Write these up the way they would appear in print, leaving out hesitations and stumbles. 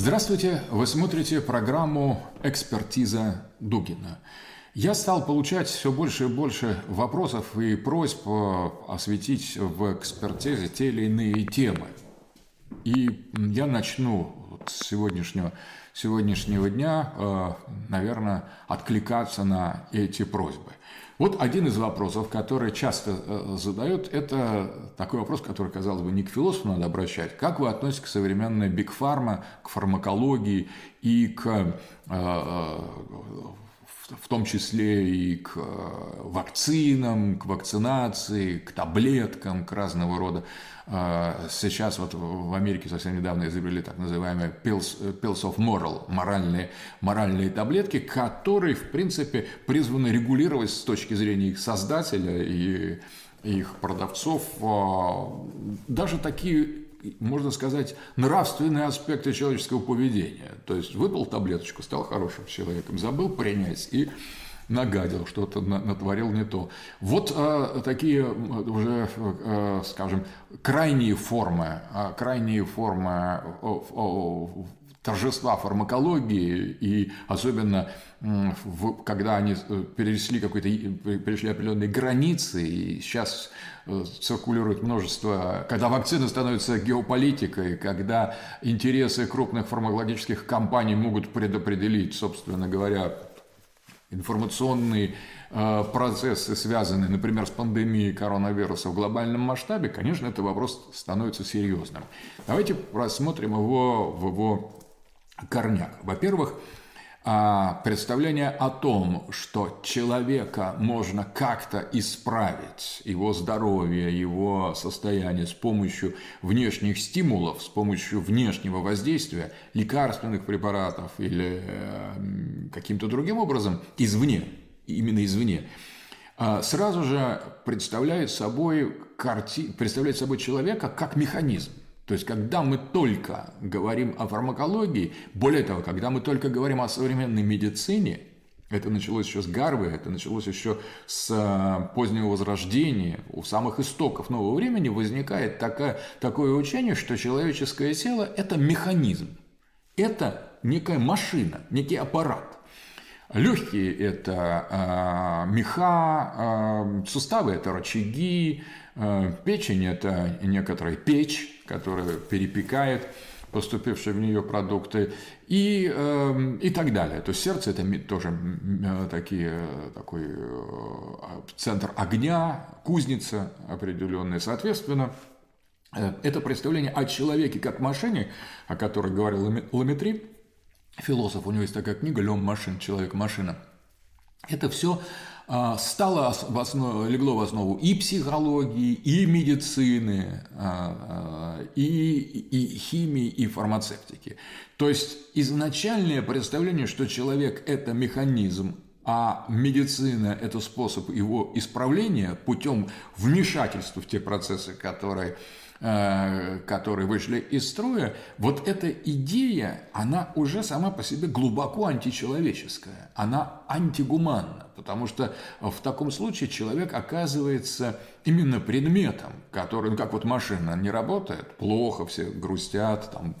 Здравствуйте! Вы смотрите программу «Экспертиза Дугина». Я стал получать все больше и больше вопросов и просьб осветить в экспертизе те или иные темы. И я начну с сегодняшнего дня, наверное, откликаться на эти просьбы. Вот один из вопросов, который часто задают, это такой вопрос, который, казалось бы, не к философу надо обращать. Как вы относитесь к современной бигфарма, к фармакологии и в том числе и к вакцинам, к вакцинации, к таблеткам, к разного рода. Сейчас вот в Америке совсем недавно изобрели так называемые pills of moral, моральные таблетки, которые, в принципе, призваны регулировать с точки зрения их создателя и их продавцов даже такие, можно сказать, нравственные аспекты человеческого поведения. То есть выпил таблеточку, стал хорошим человеком, забыл принять и нагадил, что-то натворил не то. Вот такие уже, скажем, крайние формы торжества фармакологии, и особенно когда они перешли определенные границы, и сейчас циркулирует множество, когда вакцины становятся геополитикой, когда интересы крупных фармакологических компаний могут предопределить, собственно говоря, информационные процессы, связанные, например, с пандемией коронавируса в глобальном масштабе, конечно, этот вопрос становится серьезным. Давайте рассмотрим его в его корнях. Во-первых, представление о том, что человека можно как-то исправить, его здоровье, его состояние с помощью внешних стимулов, с помощью внешнего воздействия, лекарственных препаратов или каким-то другим образом, именно извне, сразу же представляет собой человека как механизм. То есть, когда мы только говорим о фармакологии, более того, когда мы только говорим о современной медицине, это началось еще с Гарвея, это началось еще с позднего Возрождения, у самых истоков нового времени возникает такое учение, что человеческое тело – это механизм, это некая машина, некий аппарат. Легкие – это меха, суставы – это рычаги, печень – это некоторая печь, которая перепекает поступившие в нее продукты, и так далее. То есть сердце – это тоже такой центр огня, кузница определенная. Соответственно, это представление о человеке как машине, о которой говорил Ламетри, философ, у него есть такая книга «Лем машин», «Человек-машина». Это все легло в основу и психологии, и медицины, и химии, и фармацевтики. То есть изначальное представление, что человек – это механизм, а медицина – это способ его исправления путем вмешательства в те процессы, которые вышли из строя, вот эта идея, она уже сама по себе глубоко античеловеческая, она антигуманна, потому что в таком случае человек оказывается именно предметом, который, как вот машина не работает, плохо, все грустят, там,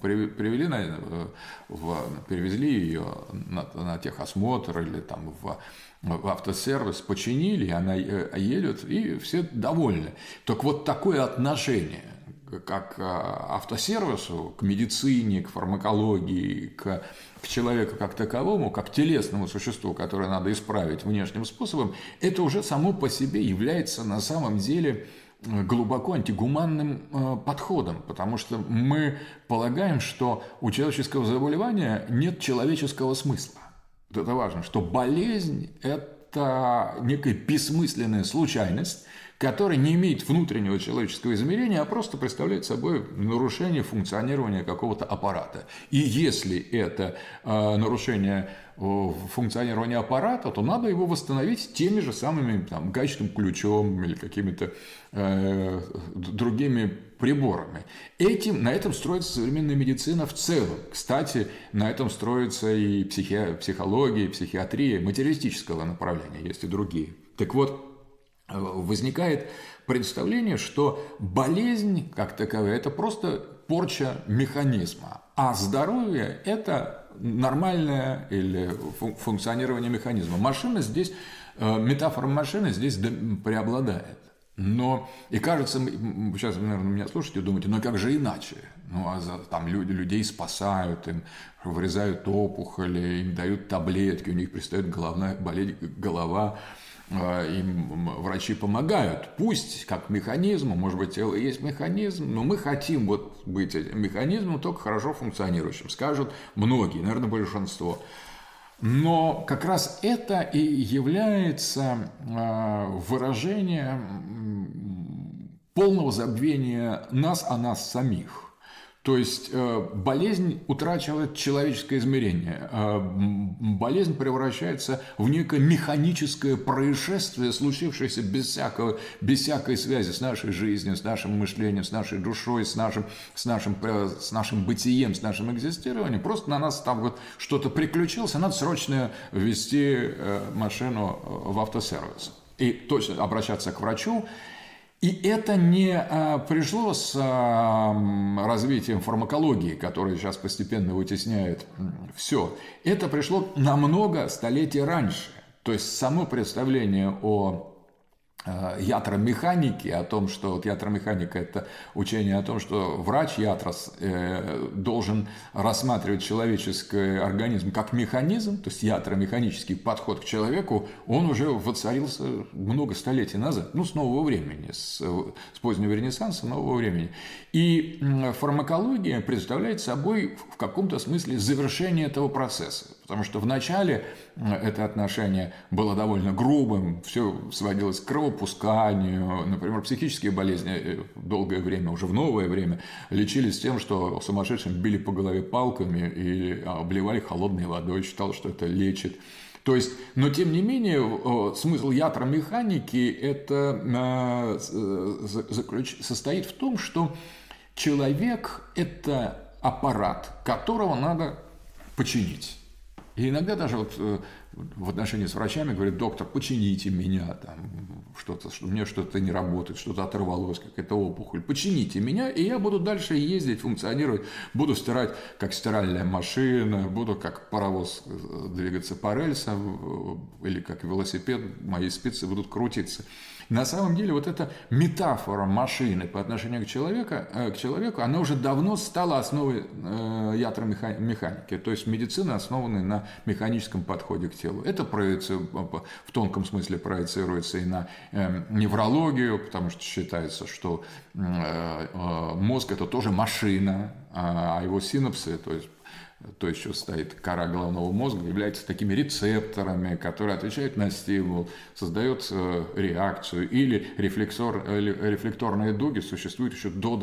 перевезли ее на техосмотр или там в автосервис, починили, она едет, и все довольны. Так вот такое отношение как к автосервису, к медицине, к фармакологии, к человеку как таковому, как телесному существу, которое надо исправить внешним способом, это уже само по себе является на самом деле глубоко антигуманным подходом, потому что мы полагаем, что у человеческого заболевания нет человеческого смысла. Вот это важно, что болезнь – это некая бессмысленная случайность, которая не имеет внутреннего человеческого измерения, а просто представляет собой нарушение функционирования какого-то аппарата. И если это нарушение функционирования аппарата, то надо его восстановить теми же самыми гаечным ключом или какими-то другими приборами. На этом строится современная медицина в целом. Кстати, на этом строится и психология, и психиатрия, материалистического направления, есть и другие. Так вот, возникает представление, что болезнь как таковая – это просто порча механизма, а здоровье – это нормальное или функционирование механизма. Машина здесь, метафора машины здесь преобладает. Но, и кажется, сейчас, наверное, меня слушаете и думаете, ну как же иначе? Ну, а там людей спасают, им вырезают опухоли, им дают таблетки, у них перестает болеть голова, им врачи помогают. Пусть как механизм, может быть, тело есть механизм, но мы хотим вот быть этим механизмом, только хорошо функционирующим, скажут многие, наверное, большинство. Но как раз это и является выражением полного забвения нас о нас самих. То есть болезнь утрачивает человеческое измерение. Болезнь превращается в некое механическое происшествие, случившееся без всякой связи с нашей жизнью, с нашим мышлением, с нашей душой, с нашим бытием, с нашим экзистированием. Просто на нас там вот что-то приключилось, надо срочно ввести машину в автосервис. И точно обращаться к врачу. И это не пришло с развитием фармакологии, которая сейчас постепенно вытесняет все. Это пришло намного столетий раньше. То есть само представление о ятромеханике, о том, что вот ятромеханика – это учение о том, что врач-ятрос должен рассматривать человеческий организм как механизм, то есть ятромеханический подход к человеку, он уже воцарился много столетий назад, ну, с нового времени, с позднего Ренессанса, нового времени. И фармакология представляет собой в каком-то смысле завершение этого процесса, потому что вначале это отношение было довольно грубым, все сводилось к кровопусканию. Например, психические болезни долгое время, уже в новое время, лечились тем, что сумасшедшим били по голове палками и обливали холодной водой, считал, что это лечит. То есть, но тем не менее, смысл ятромеханики это состоит в том, что человек – это аппарат, которого надо починить. И иногда даже вот в отношении с врачами говорят: доктор, почините меня, там, что у меня что-то не работает, что-то оторвалось, какая-то опухоль. Почините меня, и я буду дальше ездить, функционировать, буду стирать, как стиральная машина, буду как паровоз двигаться по рельсам, или как велосипед, мои спицы будут крутиться. На самом деле вот эта метафора машины по отношению к человеку, она уже давно стала основой ятромеханики, то есть медицины, основанной на механическом подходе к телу. Это в тонком смысле проецируется и на неврологию, потому что считается, что мозг – это тоже машина, а его синапсы, то есть еще стоит кора головного мозга, являются такими рецепторами, которые отвечают на стимул, создают реакцию. Или рефлекторные дуги существуют еще до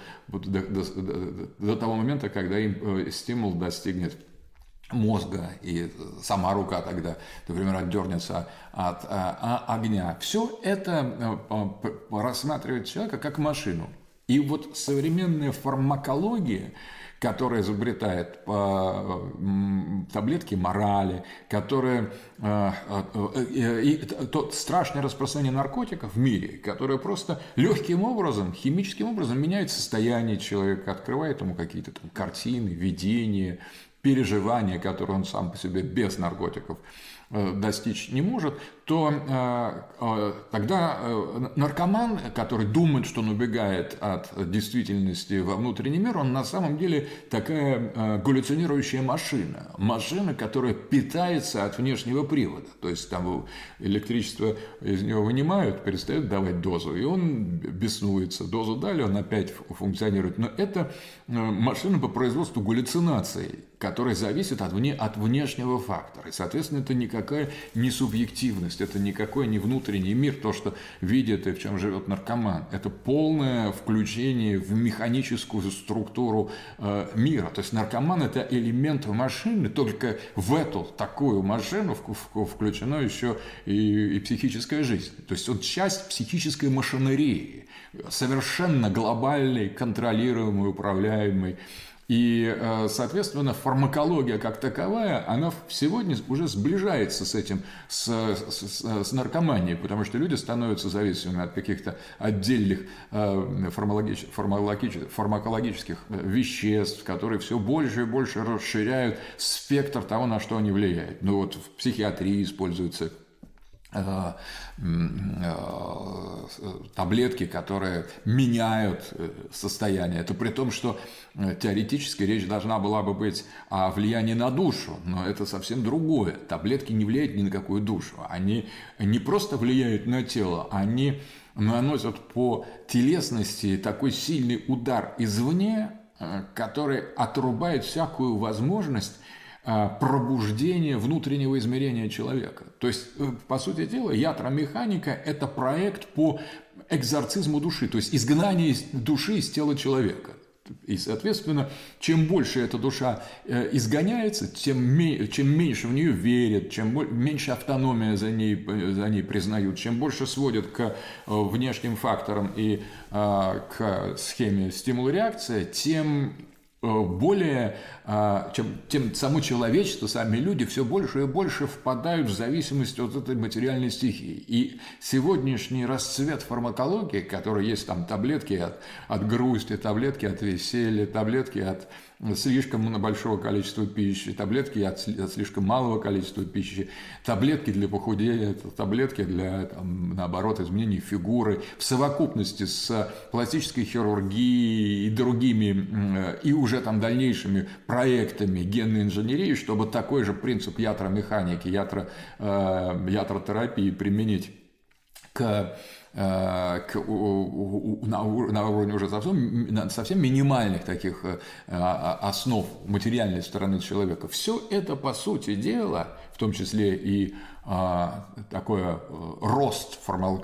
того момента, когда им стимул достигнет мозга, и сама рука тогда, например, отдернется от огня. Все это рассматривает человека как машину. И вот современная фармакология, которая изобретает таблетки морали, которая и то страшное распространение наркотиков в мире, которое просто легким образом, химическим образом меняет состояние человека, открывает ему какие-то там картины, видения, переживания, которые он сам по себе без наркотиков достичь не может, то тогда наркоман, который думает, что он убегает от действительности во внутренний мир, он на самом деле такая галлюцинирующая машина, которая питается от внешнего привода. То есть там электричество из него вынимают, перестают давать дозу, и он беснуется. Дозу дали, он опять функционирует. Но это машина по производству галлюцинаций, которая зависит от внешнего фактора. И, соответственно, это никакая не субъективность, это никакой не внутренний мир, то, что видит и в чем живет наркоман. Это полное включение в механическую структуру мира. То есть наркоман – это элемент машины, только в эту такую машину включена еще и психическая жизнь. То есть он часть психической машинерии, совершенно глобальной, контролируемой, управляемой. И, соответственно, фармакология как таковая, она сегодня уже сближается с этим, с наркоманией, потому что люди становятся зависимыми от каких-то отдельных фармакологических веществ, которые все больше и больше расширяют спектр того, на что они влияют. Ну вот в психиатрии используются таблетки, которые меняют состояние. Это при том, что теоретически речь должна была бы быть о влиянии на душу, но это совсем другое. Таблетки не влияют ни на какую душу. Они не просто влияют на тело, они наносят по телесности такой сильный удар извне, который отрубает всякую возможность пробуждение внутреннего измерения человека. То есть, по сути дела, ятромеханика – это проект по экзорцизму души, то есть изгнание души из тела человека. И, соответственно, чем больше эта душа изгоняется, чем меньше в нее верят, чем меньше автономия за ней признают, чем больше сводят к внешним факторам и к схеме стимул-реакция, тем более, тем само человечество, сами люди все больше и больше впадают в зависимость от этой материальной стихии. И сегодняшний расцвет фармакологии, который есть там таблетки от грусти, таблетки от веселья, таблетки от слишком большого количества пищи, таблетки от слишком малого количества пищи, таблетки для похудения, таблетки для, там, наоборот, изменения фигуры, в совокупности с пластической хирургией и другими, и уже там дальнейшими проектами генной инженерии, чтобы такой же принцип ятромеханики, ятротерапии применить на уровне уже совсем минимальных таких основ материальной стороны человека. Все это, по сути дела, в том числе и такой рост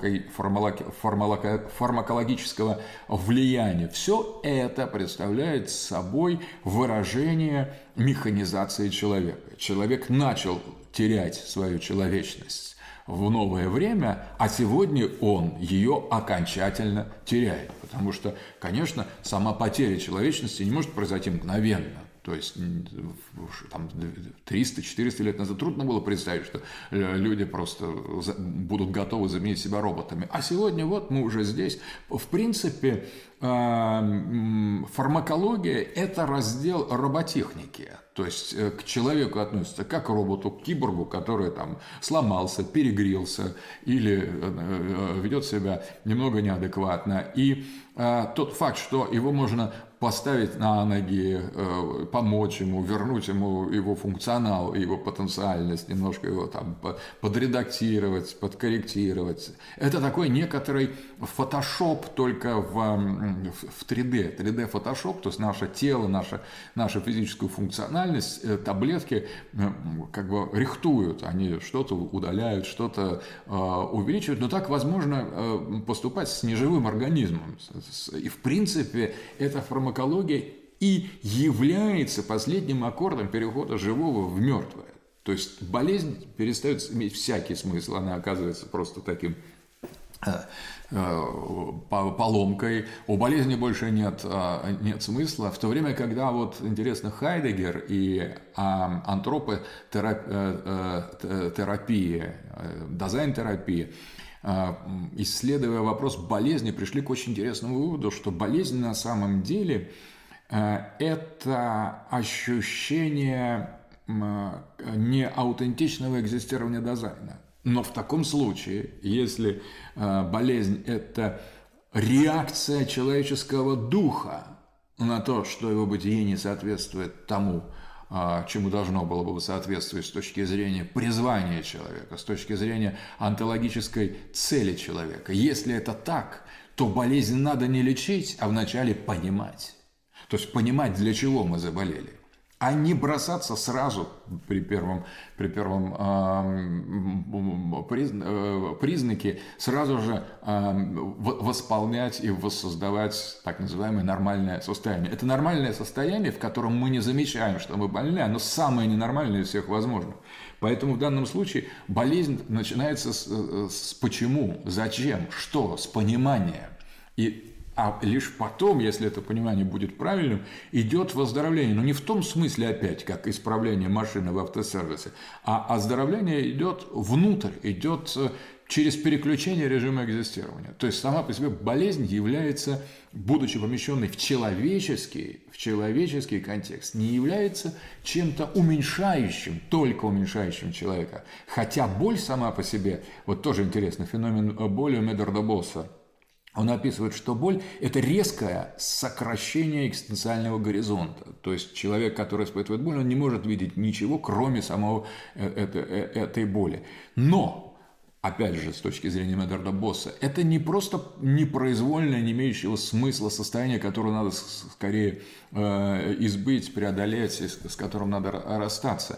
фармакологического влияния, все это представляет собой выражение механизации человека. Человек начал терять свою человечность в новое время, а сегодня он ее окончательно теряет. Потому что, конечно, сама потеря человечности не может произойти мгновенно. То есть там 300-400 лет назад трудно было представить, что люди просто будут готовы заменить себя роботами. А сегодня вот мы уже здесь. В принципе, фармакология – это раздел роботехники. То есть к человеку относится как к роботу, к киборгу, который там сломался, перегрелся или ведет себя немного неадекватно. И тот факт, что его можно поставить на ноги, помочь ему, вернуть ему его функционал, его потенциальность, немножко его там подредактировать, подкорректировать. Это такой некоторый фотошоп только в 3D. 3D-фотошоп, то есть наше тело, наша физическую функциональность, таблетки как бы рихтуют, они что-то удаляют, что-то увеличивают, но так возможно поступать с неживым организмом. И в принципе это фармакология и является последним аккордом перехода живого в мертвое. То есть болезнь перестает иметь всякий смысл, она оказывается просто таким поломкой, у болезни больше нет смысла, в то время, когда вот интересно Хайдеггер и антропотерапия, дизайн-терапия, исследуя вопрос болезни, пришли к очень интересному выводу, что болезнь на самом деле это ощущение неаутентичного экзистирования дизайна. Но в таком случае, если болезнь – это реакция человеческого духа на то, что его бытие не соответствует тому, чему должно было бы соответствовать с точки зрения призвания человека, с точки зрения онтологической цели человека. Если это так, то болезнь надо не лечить, а вначале понимать. То есть понимать, для чего мы заболели. А не бросаться сразу при первом признаке сразу же восполнять и воссоздавать так называемое нормальное состояние. Это нормальное состояние, в котором мы не замечаем, что мы больны, оно самое ненормальное из всех возможных. Поэтому в данном случае болезнь начинается с почему, зачем, что, с понимания. И А лишь потом, если это понимание будет правильным, идет выздоровление. Но не в том смысле опять, как исправление машины в автосервисе, а оздоровление идет внутрь, идет через переключение режима экзистирования. То есть сама по себе болезнь является, будучи помещенной в человеческий контекст, не является чем-то уменьшающим, только уменьшающим человека. Хотя боль сама по себе, вот тоже интересный феномен боли у Медарда Босса. Он описывает, что боль – это резкое сокращение экзистенциального горизонта. То есть человек, который испытывает боль, он не может видеть ничего, кроме самого этой боли. Но, опять же, с точки зрения Медарда Босса, это не просто непроизвольное, не имеющего смысла состояние, которое надо скорее избыть, преодолеть, с которым надо расстаться.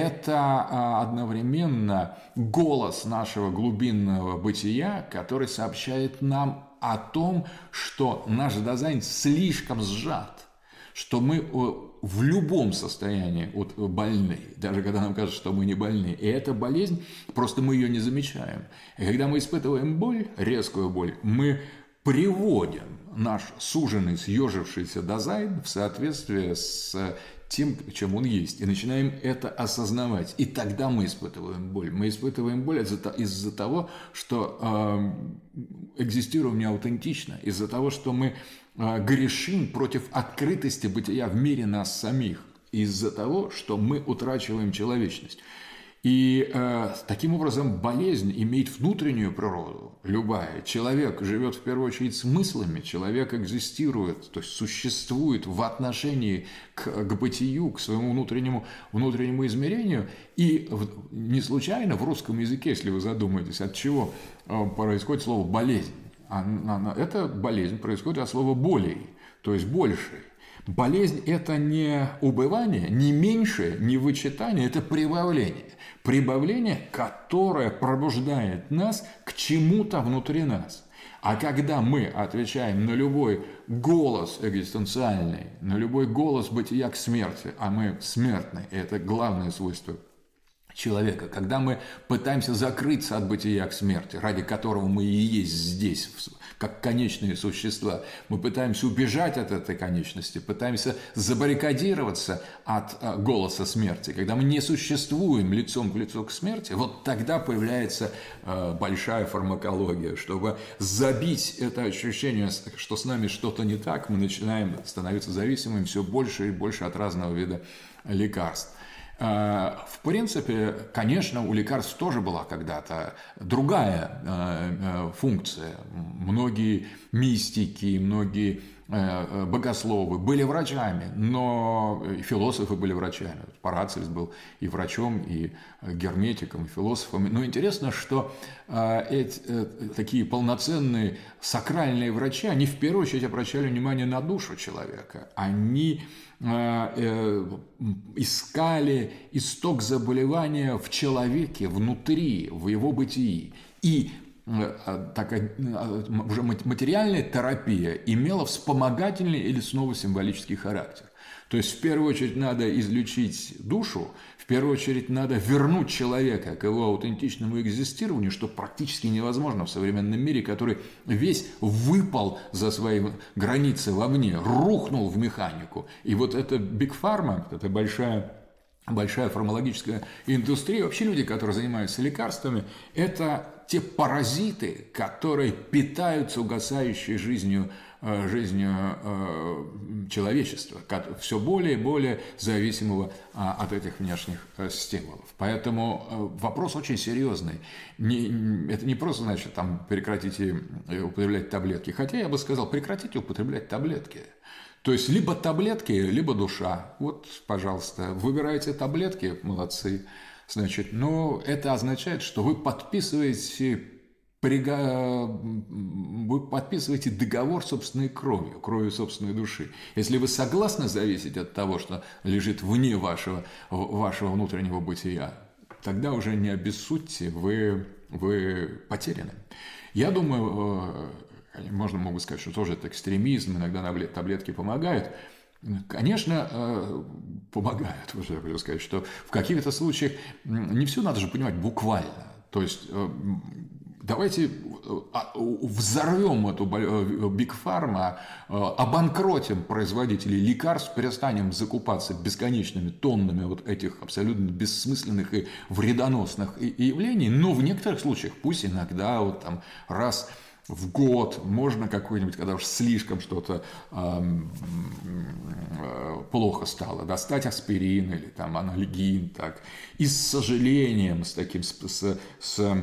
Это одновременно голос нашего глубинного бытия, который сообщает нам о том, что наш дизайн слишком сжат, что мы в любом состоянии больны, даже когда нам кажется, что мы не больны. И эта болезнь, просто мы ее не замечаем. И когда мы испытываем боль, резкую боль, мы приводим наш суженный, съежившийся дизайн в соответствие с тем, чем он есть, и начинаем это осознавать. И тогда мы испытываем боль. Мы испытываем боль из-за того, что экзистируем неаутентично, из-за того, что мы грешим против открытости бытия в мире нас самих, из-за того, что мы утрачиваем человечность. И таким образом болезнь имеет внутреннюю природу, любая. Человек живет в первую очередь смыслами, человек экзистирует, то есть существует в отношении к бытию, к своему внутреннему измерению. И не случайно в русском языке, если вы задумаетесь, от чего происходит слово «болезнь». Эта болезнь происходит от слова «болей», то есть «больший». Болезнь – это не убывание, не меньшее, не вычитание, это прибавление. Прибавление, которое пробуждает нас к чему-то внутри нас. А когда мы отвечаем на любой голос экзистенциальный, на любой голос бытия к смерти, а мы смертны, и это главное свойство человека, когда мы пытаемся закрыться от бытия к смерти, ради которого мы и есть здесь, как конечные существа, мы пытаемся убежать от этой конечности, пытаемся забаррикадироваться от голоса смерти, когда мы не существуем лицом к лицу к смерти, вот тогда появляется большая фармакология. Чтобы забить это ощущение, что с нами что-то не так, мы начинаем становиться зависимыми все больше и больше от разного вида лекарств. В принципе, конечно, у лекарств тоже была когда-то другая функция. Многие мистики, многие богословы были врачами, но и философы были врачами. Парацельс был и врачом, и герметиком, и философом. Но интересно, что такие полноценные сакральные врачи, они в первую очередь обращали внимание на душу человека. Они искали исток заболевания в человеке, внутри, в его бытии. И такая уже материальная терапия имела вспомогательный или снова символический характер. То есть, в первую очередь, надо излечить душу, в первую очередь, надо вернуть человека к его аутентичному экзистированию, что практически невозможно в современном мире, который весь выпал за свои границы вовне, рухнул в механику. И вот это Big Pharma, это большая фармакологическая индустрия, вообще люди, которые занимаются лекарствами, это те паразиты, которые питаются угасающей жизнью человечества, все более и более зависимого от этих внешних стимулов. Поэтому вопрос очень серьезный. Это не просто, значит, прекратите употреблять таблетки. Хотя я бы сказал, прекратите употреблять таблетки. То есть, либо таблетки, либо душа. Вот, пожалуйста, выбираете таблетки, молодцы. Значит, но это означает, что вы подписываете договор собственной кровью собственной души. Если вы согласны зависеть от того, что лежит вне вашего внутреннего бытия, тогда уже не обессудьте, вы потеряны. Я думаю, могу сказать, что тоже это экстремизм, иногда таблетки помогают. Конечно, помогают. Уже я хочу сказать, что в каких-то случаях не все надо же понимать буквально. То есть давайте взорвем эту Big Pharma, обанкротим производителей лекарств, перестанем закупаться бесконечными тоннами вот этих абсолютно бессмысленных и вредоносных явлений, но в некоторых случаях, пусть иногда вот там раз в год можно какой-нибудь, когда уж слишком что-то плохо стало, достать аспирин или там анальгин, так, и с сожалением, с таким, с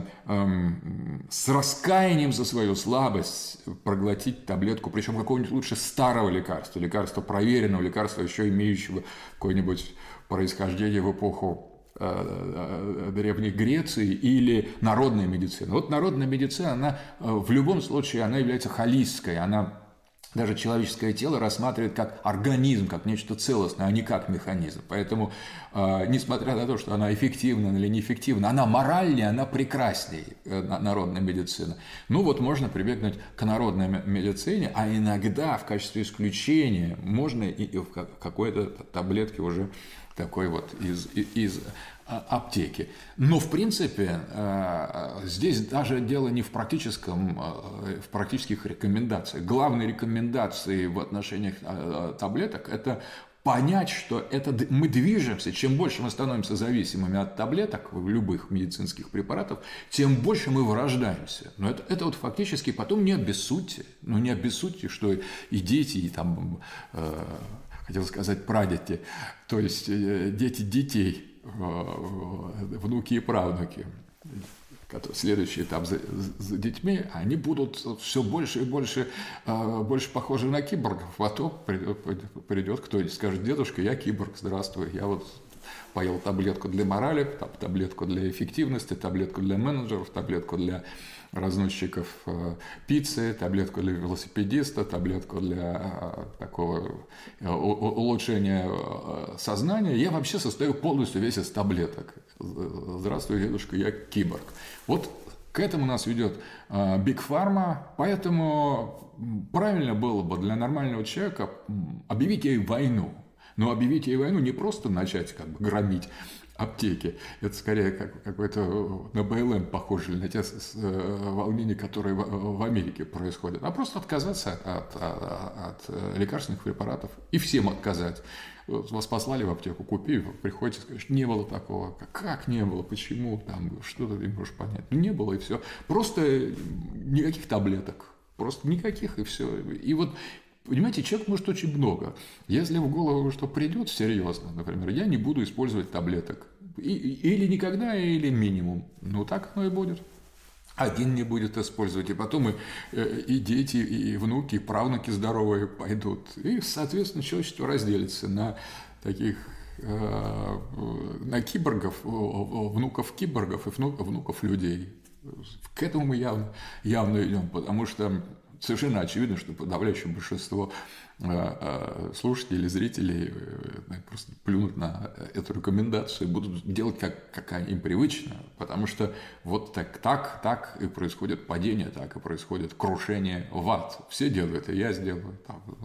раскаянием за свою слабость проглотить таблетку, причем какого-нибудь лучше старого лекарства проверенного, лекарства, еще имеющего какое-нибудь происхождение в эпоху Древней Греции или народная медицина. Вот народная медицина, она в любом случае она является холистской, она даже человеческое тело рассматривает как организм, как нечто целостное, а не как механизм. Поэтому, несмотря на то, что она эффективна или неэффективна, она моральнее, она прекраснее, народная медицина. Ну вот можно прибегнуть к народной медицине, а иногда в качестве исключения можно и в какой-то таблетке уже такой вот из аптеки. Но, в принципе, здесь даже дело не в практических рекомендациях. Главные рекомендации в отношениях таблеток – это понять, что мы движемся, чем больше мы становимся зависимыми от таблеток, любых медицинских препаратов, тем больше мы вырождаемся. Но это вот фактически потом не обессудьте. Ну, не обессудьте, что и дети, и там, хотел сказать, прадети, то есть дети детей, внуки и правнуки, следующий этап за детьми, они будут все больше и больше похожи на киборгов. Потом придет кто-нибудь, скажет: дедушка, я киборг, здравствуй, я вот поел таблетку для морали, таблетку для эффективности, таблетку для менеджеров, таблетку для разносчиков пиццы, таблетку для велосипедиста, таблетку для такого улучшения сознания. Я вообще состою полностью весь из таблеток. Здравствуй, дедушка, я киборг. Вот к этому нас ведет Big Pharma, поэтому правильно было бы для нормального человека объявить ей войну. Но объявить ей войну не просто начать как бы громить аптеки. Это скорее как какой-то на БЛМ похоже, или на те волнения, которые в Америке происходят. А просто отказаться от лекарственных препаратов и всем отказать. Вас послали в аптеку, купи, приходите, скажешь: не было такого. Как не было? Почему? Там, что ты не можешь понять? Ну, не было, и все. Просто никаких таблеток. Просто никаких, и все. И вот, понимаете, человек может очень много. Если в голову что придет серьезно, например, я не буду использовать таблеток. Или никогда, или минимум. Ну, так оно и будет. Один не будет использовать, и потом и дети, и внуки, и правнуки здоровые пойдут. И, соответственно, человечество разделится на таких, на киборгов, внуков киборгов и внуков людей. К этому мы явно идем, потому что совершенно очевидно, что подавляющее большинство слушателей, зрителей просто плюнут на эту рекомендацию и будут делать, как им привычно, потому что вот так и происходит падение, так и происходит крушение в ад. Все делают, и я сделаю.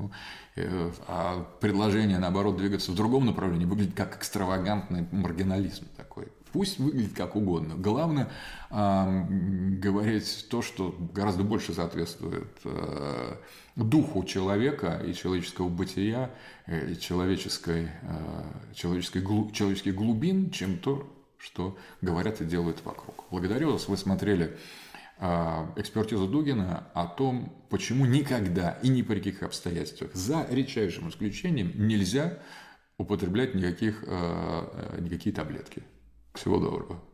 А предложение, наоборот, двигаться в другом направлении выглядит как экстравагантный маргинализм такой. Пусть выглядит как угодно. Главное говорить то, что гораздо больше соответствует духу человека и человеческого бытия, и человеческих глубин, чем то, что говорят и делают вокруг. Благодарю вас. Вы смотрели экспертизу Дугина о том, почему никогда и ни при каких обстоятельствах, за редчайшим исключением, нельзя употреблять никакие таблетки. Всего доброго.